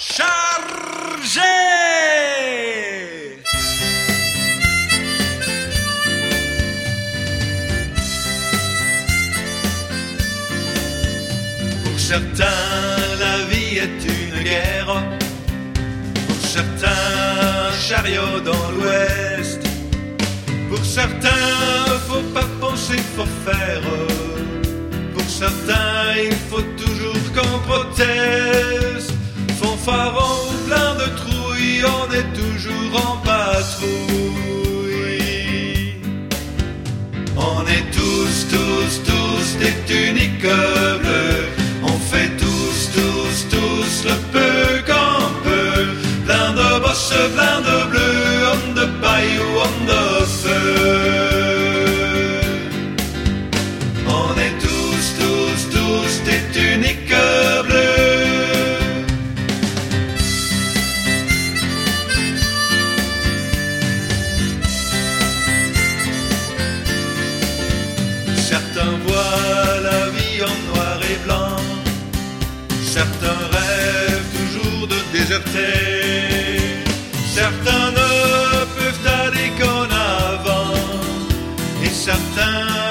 Chargé! Pour certains, la vie est une guerre. Pour certains, chariot dans l'ouest. Pour certains, faut pas penser, faut faire. Pour certains, il faut toujours qu'on proteste. Fanfaron plein de trouille, on est toujours en patrouille. On est tous des tuniques bleues. On fait tous le peu qu'on peut. Plein de bosses, plein de bleus, homme de paille ou homme de feu. On est tous des tuniques bleues. Certains voient la vie en noir et blanc. Certains rêvent toujours de déserter. Certains ne peuvent aller qu'en avant. Et certains